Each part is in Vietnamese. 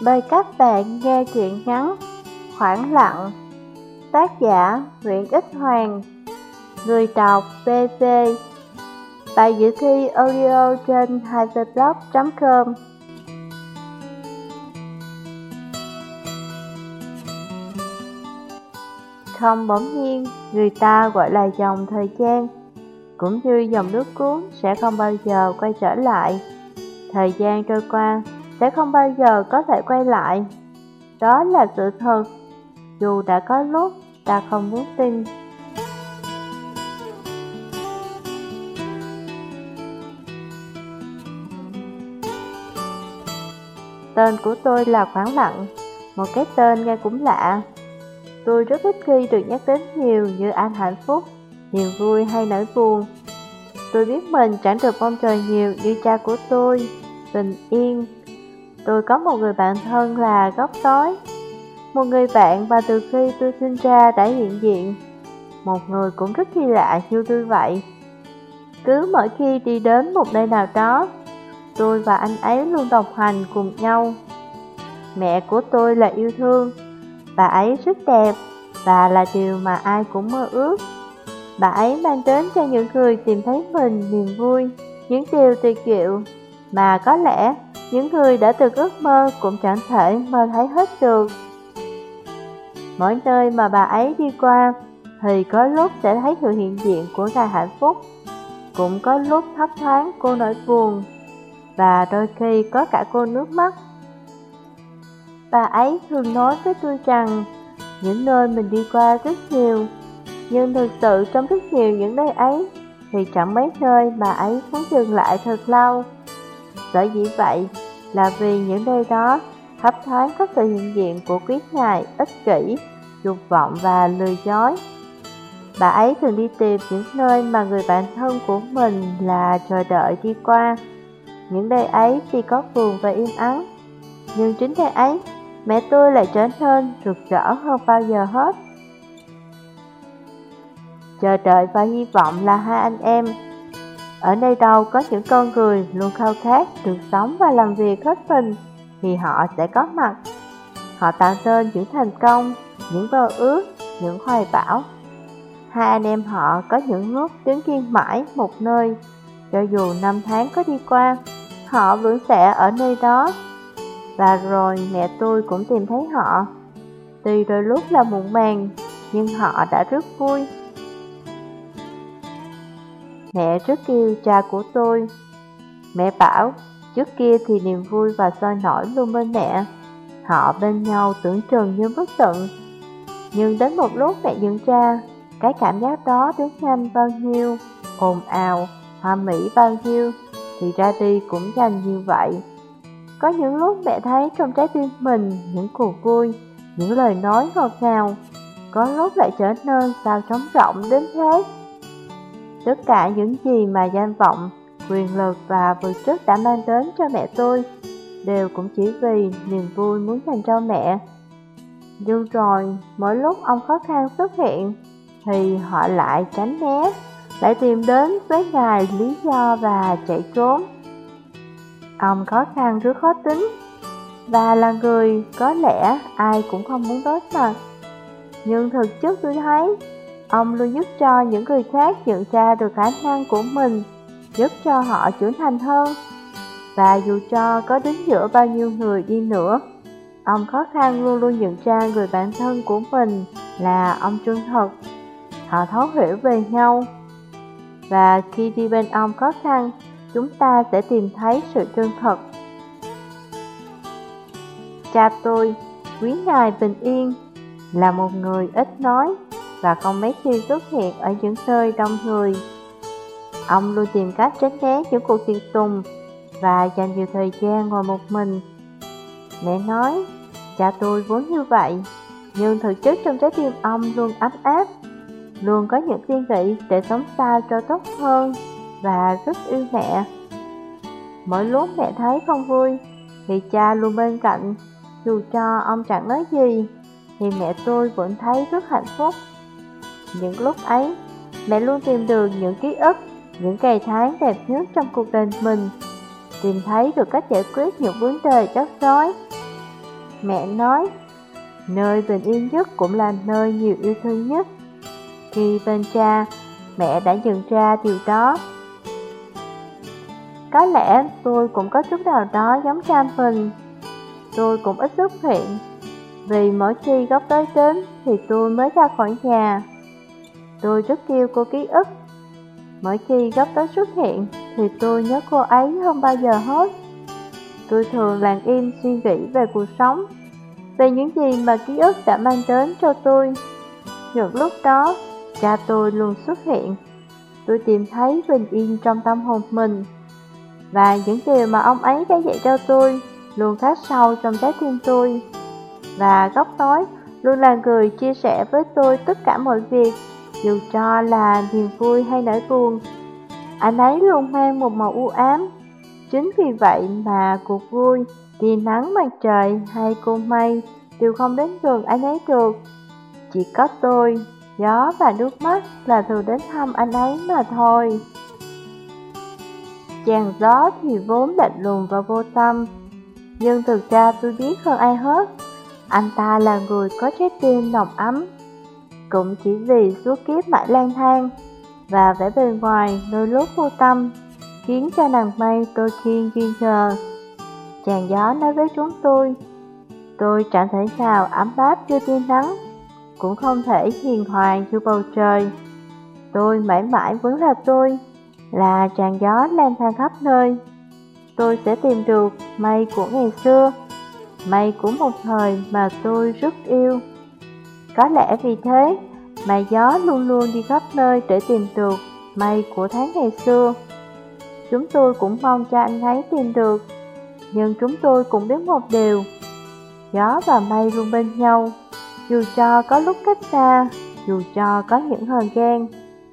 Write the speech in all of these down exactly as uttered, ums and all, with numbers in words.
Mời các bạn nghe truyện ngắn Khoảng lặng. Tác giả Nguyễn Ích Hoàng. Người đọc vê vê. Bài dự thi audio trên hai v blog chấm com. Không bỗng nhiên, người ta gọi là dòng thời gian, cũng như dòng nước cuốn sẽ không bao giờ quay trở lại. Thời gian trôi qua sẽ không bao giờ có thể quay lại. Đó là sự thật, dù đã có lúc ta không muốn tin. Tên của tôi là Khoảng lặng, một cái tên nghe cũng lạ. Tôi rất ít khi được nhắc đến nhiều như anh hạnh phúc, niềm vui hay nỗi buồn. Tôi biết mình chẳng được mong chờ nhiều như cha của tôi, bình yên. Tôi có một người bạn thân là Góc Tối, một người bạn mà từ khi tôi sinh ra đã hiện diện. Một người cũng rất kỳ lạ như tôi vậy. Cứ mỗi khi đi đến một nơi nào đó, tôi và anh ấy luôn đồng hành cùng nhau. Mẹ của tôi là yêu thương. Bà ấy rất đẹp và là điều mà ai cũng mơ ước. Bà ấy mang đến cho những người tìm thấy mình niềm vui, những điều tuyệt diệu mà có lẽ những người đã từng ước mơ cũng chẳng thể mơ thấy hết được. Mỗi nơi mà bà ấy đi qua thì có lúc sẽ thấy sự hiện diện của ngày hạnh phúc, cũng có lúc thấp thoáng cô nỗi buồn, và đôi khi có cả cô nước mắt. Bà ấy thường nói với tôi rằng những nơi mình đi qua rất nhiều, nhưng thực sự trong rất nhiều những nơi ấy thì chẳng mấy nơi bà ấy muốn dừng lại thật lâu. Sở dĩ vậy là vì những nơi đó thấp thoáng có sự hiện diện của quý ngài ích kỷ, dục vọng và lừa dối. Bà ấy thường đi tìm những nơi mà người bạn thân của mình là chờ đợi đi qua. Những nơi ấy tuy có buồn và im ắng, nhưng chính nơi ấy mẹ tôi lại trở nên rực rỡ hơn bao giờ hết. Chờ đợi và hy vọng là hai anh em. Ở nơi đâu có những con người luôn khao khát được sống và làm việc hết mình thì họ sẽ có mặt. Họ tạo nên những thành công, những mơ ước, những hoài bão. Hai anh em họ có những lúc đứng yên mãi một nơi. Cho dù năm tháng có đi qua, họ vẫn sẽ ở nơi đó. Và rồi mẹ tôi cũng tìm thấy họ. Tuy đôi lúc là muộn màng, nhưng họ đã rất vui. Mẹ rất yêu cha của tôi. Mẹ bảo, trước kia thì niềm vui và sôi nổi luôn bên mẹ. Họ bên nhau tưởng chừng như bất tận. Nhưng đến một lúc mẹ nhận ra, cái cảm giác đó đứng nhanh bao nhiêu, ồn ào, hoa mỹ bao nhiêu, thì ra đi cũng nhanh như vậy. Có những lúc mẹ thấy trong trái tim mình những cuộc vui, những lời nói ngọt ngào, có lúc lại trở nên sao trống rỗng đến thế. Tất cả những gì mà danh vọng, quyền lực và vật chất đã mang đến cho mẹ tôi đều cũng chỉ vì niềm vui muốn dành cho mẹ. Nhưng rồi, mỗi lúc ông khó khăn xuất hiện, thì họ lại tránh né, lại tìm đến với ngài lý do và chạy trốn. Ông khó khăn rất khó tính, và là người có lẽ ai cũng không muốn đối mặt. Nhưng thực chất tôi thấy, ông luôn giúp cho những người khác nhận ra được khả năng của mình, giúp cho họ trưởng thành hơn. Và dù cho có đứng giữa bao nhiêu người đi nữa, ông khó khăn luôn luôn nhận ra người bạn thân của mình là ông chân thật. Họ thấu hiểu về nhau. Và khi đi bên ông khó khăn, chúng ta sẽ tìm thấy sự chân thật. Cha tôi, quý ngài bình yên, là một người ít nói và không mấy khi xuất hiện ở những nơi đông người. Ông luôn tìm cách tránh né những cuộc tiệc tùng và dành nhiều thời gian ngồi một mình. Mẹ nói, cha tôi vốn như vậy, nhưng thực chất trong trái tim ông luôn ấm áp, luôn có những suy nghĩ để sống sao cho tốt hơn và rất yêu mẹ. Mỗi lúc mẹ thấy không vui thì cha luôn bên cạnh, dù cho ông chẳng nói gì thì mẹ tôi vẫn thấy rất hạnh phúc. Những lúc ấy, mẹ luôn tìm được những ký ức, những ngày tháng đẹp nhất trong cuộc đời mình, tìm thấy được cách giải quyết những vấn đề rắc rối. Mẹ nói, nơi bình yên nhất cũng là nơi nhiều yêu thương nhất. Khi bên cha, mẹ đã nhận ra điều đó. Có lẽ tôi cũng có chút nào đó giống cha mình. Tôi cũng ít xuất hiện, vì mỗi khi góc tới đến thì tôi mới ra khỏi nhà. Tôi rất yêu cô ký ức. Mỗi khi góc tới xuất hiện thì tôi nhớ cô ấy không bao giờ hết. Tôi thường lặng im suy nghĩ về cuộc sống, về những gì mà ký ức đã mang đến cho tôi. Những lúc đó, cha tôi luôn xuất hiện. Tôi tìm thấy bình yên trong tâm hồn mình. Và những điều mà ông ấy đã dạy cho tôi luôn khắc sâu trong trái tim tôi. Và góc tối luôn là người chia sẻ với tôi tất cả mọi việc, dù cho là niềm vui hay nỗi buồn. Anh ấy luôn mang một màu u ám. Chính vì vậy mà cuộc vui, tia nắng mặt trời hay cơn mây đều không đến gần anh ấy được. Chỉ có tôi, gió và nước mắt là thường đến thăm anh ấy mà thôi. Chàng gió thì vốn lạnh lùng và vô tâm, nhưng thực ra tôi biết hơn ai hết, anh ta là người có trái tim nồng ấm. Cũng chỉ vì suốt kiếp mãi lang thang và vẻ bề ngoài đôi lúc vô tâm, khiến cho nàng mây đôi khi nghi ngờ. Chàng gió nói với chúng tôi, tôi chẳng thể nào ấm áp như tia nắng, cũng không thể hiền hòa như bầu trời. Tôi mãi mãi vẫn là tôi, là chàng gió lang thang khắp nơi. Tôi sẽ tìm được mây của ngày xưa, mây của một thời mà tôi rất yêu. Có lẽ vì thế mà gió luôn luôn đi khắp nơi để tìm được mây của tháng ngày xưa. Chúng tôi cũng mong cho anh ấy tìm được, nhưng chúng tôi cũng biết một điều, gió và mây luôn bên nhau, dù cho có lúc cách xa, dù cho có những thời gian.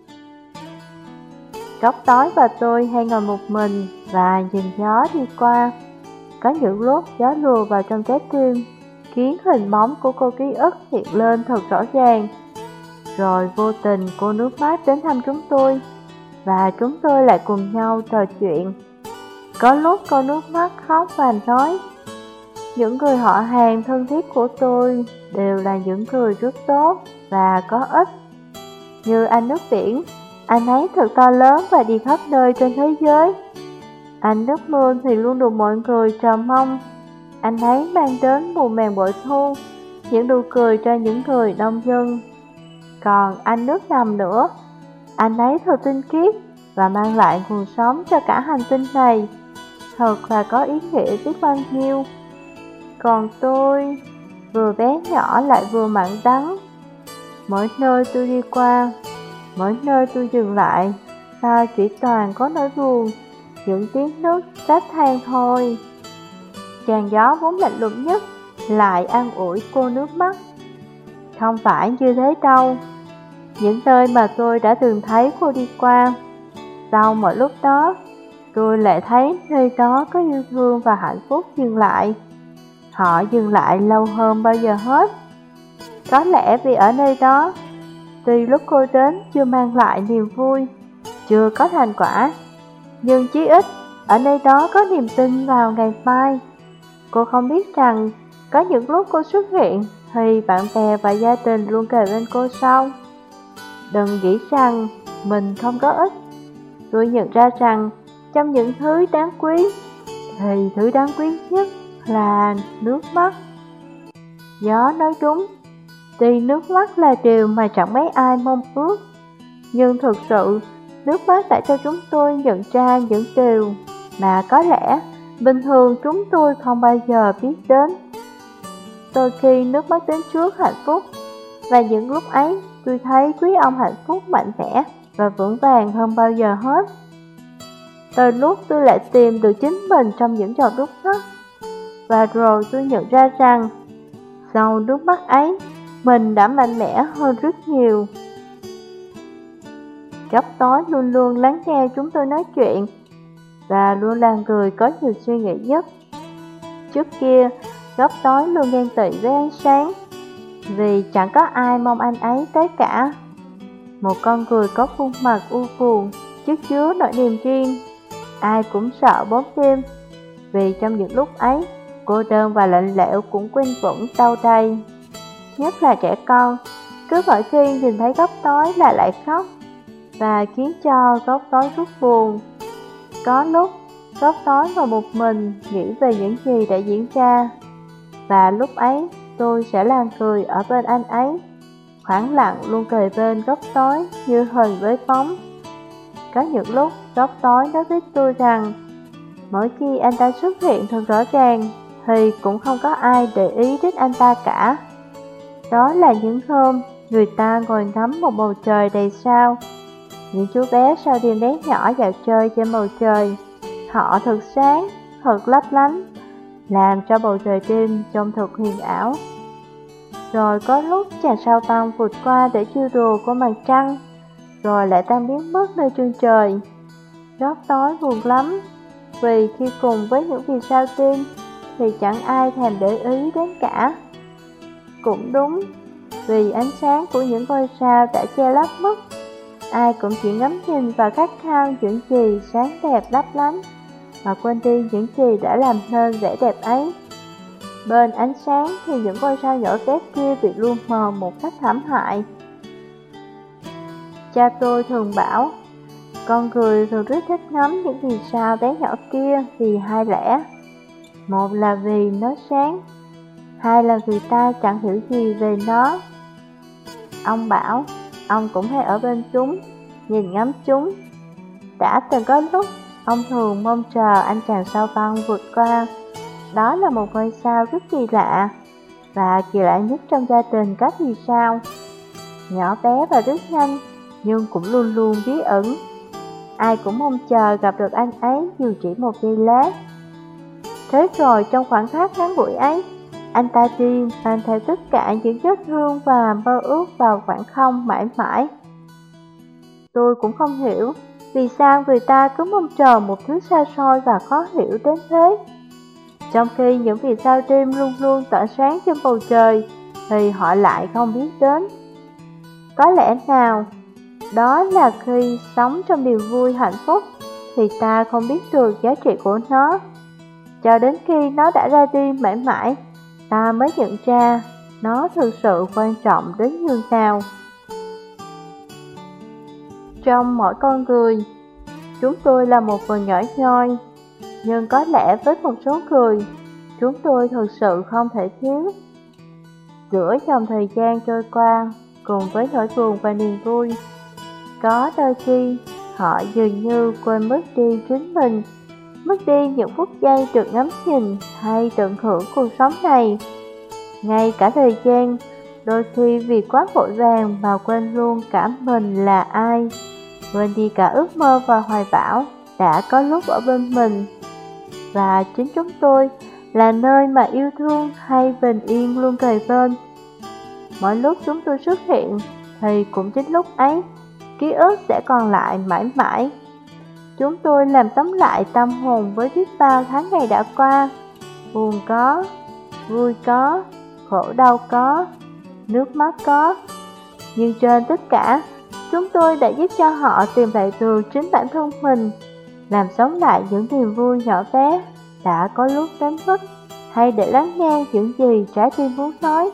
Góc tối và tôi hay ngồi một mình và nhìn gió đi qua. Có những lúc gió lùa vào trong trái tim, khiến hình bóng của cô ký ức hiện lên thật rõ ràng. Rồi vô tình cô nước mắt đến thăm chúng tôi, và chúng tôi lại cùng nhau trò chuyện. Có lúc cô nước mắt khóc và nói, những người họ hàng thân thiết của tôi đều là những người rất tốt và có ích. Như anh nước biển, anh ấy thật to lớn và đi khắp nơi trên thế giới. Anh nước mưa thì luôn được mọi người chờ mong. Anh ấy mang đến mùa màng bội thu, những nụ cười cho những người nông dân. Còn anh nước ngầm nữa, anh ấy thật tinh khiết và mang lại nguồn sống cho cả hành tinh này. Thật là có ý nghĩa biết bao nhiêu. Còn tôi, vừa bé nhỏ lại vừa mặn đắng. Mỗi nơi tôi đi qua, mỗi nơi tôi dừng lại, ta chỉ toàn có nỗi buồn, những tiếng nước trách than thôi. Chàng gió vốn lạnh lùng nhất lại an ủi cô nước mắt. Không phải như thế đâu. Những nơi mà tôi đã từng thấy cô đi qua, sau mỗi lúc đó, tôi lại thấy nơi đó có yêu thương và hạnh phúc dừng lại. Họ dừng lại lâu hơn bao giờ hết. Có lẽ vì ở nơi đó, tuy lúc cô đến chưa mang lại niềm vui, chưa có thành quả, nhưng chí ít ở nơi đó có niềm tin vào ngày mai. Cô không biết rằng có những lúc cô xuất hiện thì bạn bè và gia đình luôn kề bên cô sau. Đừng nghĩ rằng mình không có ích. Tôi nhận ra rằng trong những thứ đáng quý thì thứ đáng quý nhất là nước mắt. Gió nói đúng, tuy nước mắt là điều mà chẳng mấy ai mong ước, nhưng thực sự nước mắt đã cho chúng tôi nhận ra những điều mà có lẽ bình thường chúng tôi không bao giờ biết đến. Đôi khi nước mắt đến trước hạnh phúc, và những lúc ấy tôi thấy quý ông hạnh phúc mạnh mẽ và vững vàng hơn bao giờ hết. Đôi lúc tôi lại tìm được chính mình trong những giọt nước mắt, và rồi tôi nhận ra rằng sau nước mắt ấy, mình đã mạnh mẽ hơn rất nhiều. Góc tối luôn luôn lắng nghe chúng tôi nói chuyện, và luôn là người có nhiều suy nghĩ nhất. Trước kia, góc tối luôn ghen tị với ánh sáng, vì chẳng có ai mong anh ấy tới cả. Một con người có khuôn mặt u buồn, chất chứa nỗi niềm riêng, ai cũng sợ bóng đêm, vì trong những lúc ấy, cô đơn và lạnh lẽo cũng quanh quẩn đâu đây. Nhất là trẻ con, cứ mỗi khi nhìn thấy góc tối là lại khóc, và khiến cho góc tối rất buồn. Có lúc, góc tối ngồi một mình nghĩ về những gì đã diễn ra, và lúc ấy tôi sẽ là người ở bên anh ấy, khoảng lặng luôn kề bên góc tối như hình với bóng. Có những lúc góc tối nói với tôi rằng mỗi khi anh ta xuất hiện thật rõ ràng thì cũng không có ai để ý đến anh ta cả. Đó là những hôm người ta ngồi ngắm một bầu trời đầy sao. Những chú bé sao thiên bé nhỏ dạo chơi trên bầu trời, họ thật sáng, thật lấp lánh, làm cho bầu trời đêm trông thật huyền ảo. Rồi có lúc chàng sao băng vụt qua để chiêu đùa của mặt trăng, rồi lại tan biến mất nơi chân trời. Góc tối buồn lắm, vì khi cùng với những vì sao tim thì chẳng ai thèm để ý đến cả. Cũng đúng, vì ánh sáng của những ngôi sao đã che lấp mất, ai cũng chỉ ngắm nhìn và khát khao những gì sáng đẹp lấp lánh, mà quên đi những gì đã làm nên vẻ đẹp ấy. Bên ánh sáng thì những ngôi sao nhỏ bé kia bị lu mờ một cách thảm hại. Cha tôi thường bảo, con người thường rất thích ngắm những vì sao bé nhỏ kia vì hai lẽ. Một là vì nó sáng, hai là vì ta chẳng hiểu gì về nó. Ông bảo, ông cũng hay ở bên chúng, nhìn ngắm chúng. Đã từng có lúc, ông thường mong chờ anh chàng sao băng vượt qua. Đó là một ngôi sao rất kỳ lạ, và kỳ lạ nhất trong gia đình các vì sao. Nhỏ bé và rất nhanh, nhưng cũng luôn luôn bí ẩn. Ai cũng mong chờ gặp được anh ấy dù chỉ một giây lát. Thế rồi trong khoảng khắc ngắn ngủi ấy, anh ta đi mang theo tất cả những vết thương và mơ ước vào khoảng không mãi mãi. Tôi cũng không hiểu vì sao người ta cứ mong chờ một thứ xa xôi và khó hiểu đến thế. Trong khi những vì sao đêm luôn luôn tỏa sáng trên bầu trời thì họ lại không biết đến. Có lẽ nào đó là khi sống trong niềm vui hạnh phúc thì ta không biết được giá trị của nó. Cho đến khi nó đã ra đi mãi mãi, ta mới nhận ra nó thực sự quan trọng đến nhường nào. Trong mỗi con người, chúng tôi là một phần nhỏ nhoi, nhưng có lẽ với một số người, chúng tôi thực sự không thể thiếu. Giữa dòng thời gian trôi qua, cùng với nỗi buồn và niềm vui, có đôi khi họ dường như quên mất đi chính mình, mất đi những phút giây được ngắm nhìn hay tận hưởng cuộc sống này. Ngay cả thời gian, đôi khi vì quá vội vàng mà quên luôn cả mình là ai, quên đi cả ước mơ và hoài bão đã có lúc ở bên mình. Và chính chúng tôi là nơi mà yêu thương hay bình yên luôn kề bên. Mỗi lúc chúng tôi xuất hiện thì cũng chính lúc ấy, ký ức sẽ còn lại mãi mãi. Chúng tôi làm sống lại tâm hồn với biết bao tháng ngày đã qua. Buồn có, vui có, khổ đau có, nước mắt có. Nhưng trên tất cả, chúng tôi đã giúp cho họ tìm lại được chính bản thân mình, làm sống lại những niềm vui nhỏ bé đã có lúc đánh mất, hay để lắng nghe những gì trái tim muốn nói.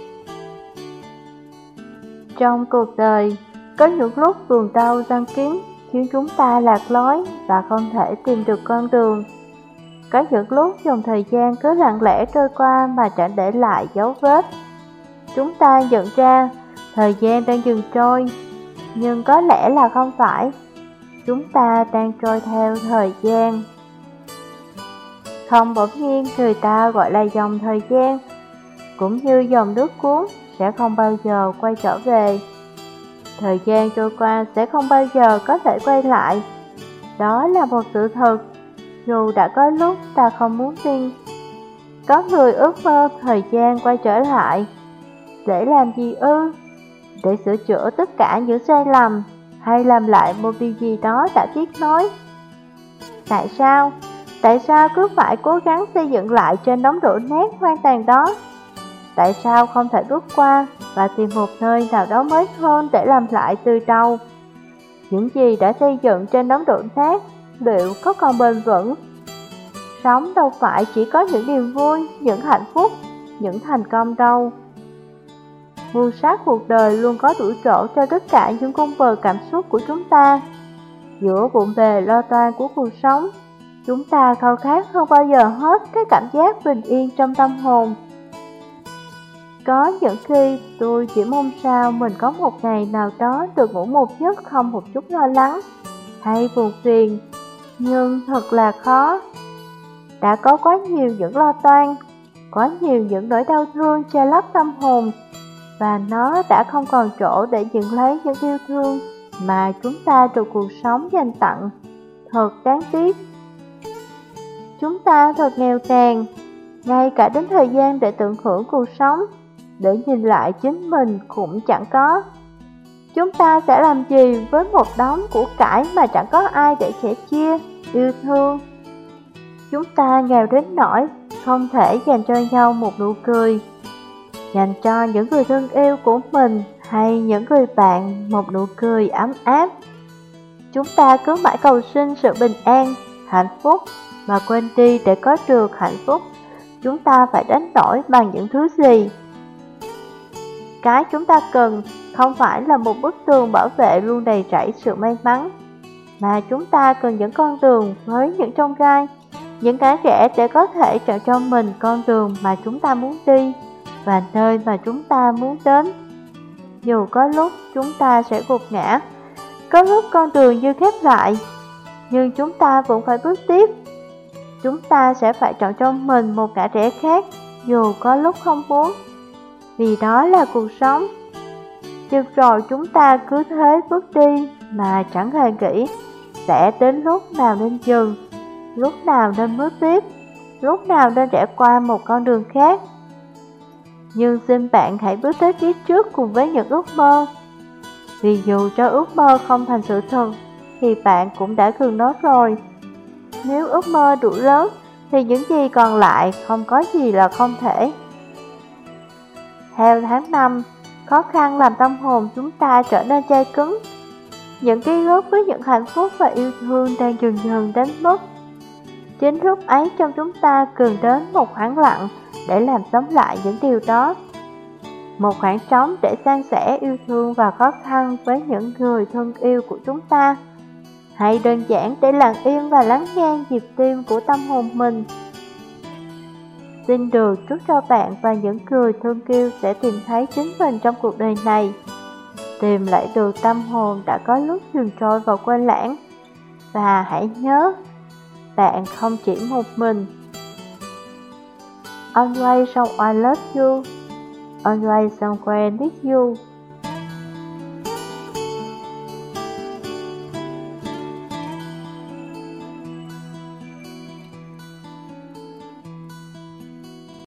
Trong cuộc đời, có những lúc buồn đau răng kín khiến chúng ta lạc lối và không thể tìm được con đường. Có những lúc dòng thời gian cứ lặng lẽ trôi qua mà chẳng để lại dấu vết. Chúng ta nhận ra thời gian đang dừng trôi, nhưng có lẽ là không phải. Chúng ta đang trôi theo thời gian. Không bỗng nhiên người ta gọi là dòng thời gian, cũng như dòng nước cuốn sẽ không bao giờ quay trở về. Thời gian trôi qua sẽ không bao giờ có thể quay lại. Đó là một sự thật, dù đã có lúc ta không muốn tin. Có người ước mơ thời gian quay trở lại. Để làm gì ư? Để sửa chữa tất cả những sai lầm, hay làm lại một điều gì đó đã tiếc nuối. Tại sao? Tại sao cứ phải cố gắng xây dựng lại trên đống đổ nát hoang tàn đó? Tại sao không thể bước qua và tìm một nơi nào đó mới hơn để làm lại từ đầu? Những gì đã xây dựng trên đống đổ nát liệu có còn bền vững? sống đâu phải chỉ có những điều vui, những hạnh phúc, những thành công đâu. Mưu sát cuộc đời luôn có đủ chỗ cho tất cả những cung bậc cảm xúc của chúng ta. Giữa bộn bề lo toan của cuộc sống, chúng ta khao khát hơn bao giờ hết cái cảm giác bình yên trong tâm hồn. Có những khi tôi chỉ mong sao mình có một ngày nào đó được ngủ một giấc không một chút lo lắng hay buồn phiền, nhưng thật là khó. Đã có quá nhiều những lo toan, quá nhiều những nỗi đau thương che lấp tâm hồn, và nó đã không còn chỗ để dựng lấy những yêu thương mà chúng ta được cuộc sống dành tặng. Thật đáng tiếc. Chúng ta thật nghèo nàn, ngay cả đến thời gian để tận hưởng cuộc sống, để nhìn lại chính mình cũng chẳng có. Chúng ta sẽ làm gì với một đống của cải mà chẳng có ai để sẻ chia, yêu thương? Chúng ta nghèo đến nỗi không thể dành cho nhau một nụ cười, dành cho những người thân yêu của mình hay những người bạn một nụ cười ấm áp. Chúng ta cứ mãi cầu xin sự bình an, hạnh phúc, mà quên đi để có được hạnh phúc, chúng ta phải đánh đổi bằng những thứ gì? Cái chúng ta cần không phải là một bức tường bảo vệ luôn đầy rẫy sự may mắn, mà chúng ta cần những con đường với những chông gai, những cái rẽ để có thể chọn cho mình con đường mà chúng ta muốn đi và nơi mà chúng ta muốn đến. Dù có lúc chúng ta sẽ gục ngã, có lúc con đường như khép lại, nhưng chúng ta vẫn phải bước tiếp. Chúng ta sẽ phải chọn cho mình một ngã rẽ khác, dù có lúc không muốn, vì đó là cuộc sống. Nhưng rồi chúng ta cứ thế bước đi mà chẳng hề nghĩ sẽ đến lúc nào nên dừng, lúc nào nên bước tiếp, lúc nào nên rẽ qua một con đường khác. Nhưng xin bạn hãy bước tới phía trước cùng với những ước mơ, vì dù cho ước mơ không thành sự thật thì bạn cũng đã gần nó rồi. Nếu ước mơ đủ lớn thì những gì còn lại không có gì là không thể. Theo tháng năm, khó khăn làm tâm hồn chúng ta trở nên chai cứng. Những ký ức với những hạnh phúc và yêu thương đang dần dần đánh mất. Chính lúc ấy trong chúng ta cần đến một khoảng lặng để làm sống lại những điều đó. Một khoảng trống để san sẻ yêu thương và khó khăn với những người thân yêu của chúng ta. Hay đơn giản để lặng im và lắng nghe nhịp tim của tâm hồn mình. Xin được chúc cho bạn và những người thương yêu sẽ tìm thấy chính mình trong cuộc đời này. Tìm lại được tâm hồn đã có lúc dừng trôi vào quên lãng. Và hãy nhớ, bạn không chỉ một mình. Always someone loves you. Always someone needs you.